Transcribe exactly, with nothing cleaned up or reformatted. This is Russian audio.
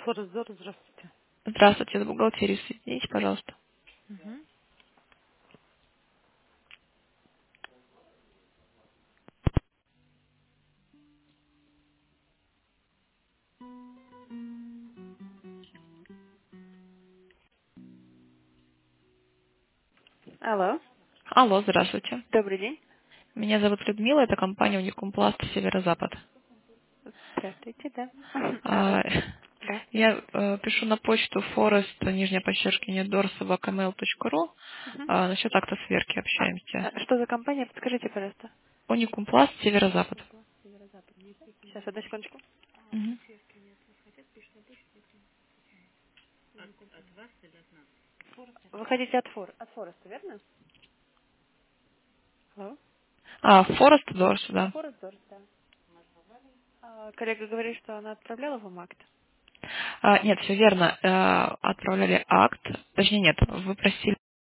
Форзор, здравствуйте. Здравствуйте, с бухгалтерией соедините, пожалуйста. Мгм. Алло, Алло, здравствуйте. добрый день. Меня зовут Людмила, это компания Уникумпласт Северо-Запад. Здравствуйте, да. А, А, да. Я э, пишу на почту forest, нижнее подчеркивание, дор собака мейл точка ру. Мгм. А, насчет акта сверки А, общаемся. а что за компания? Подскажите, пожалуйста. Уникумпласт Северо-Запад. Сейчас, одну секундочку. Мгм. Вы хотите от, фор... от Фореста, верно? Алло? А, Форест Дорс, да. Форест, да. А, коллега говорит, что она отправляла вам акт. А, нет, все верно. Э, Отправляли акт. Точнее, нет, вы просили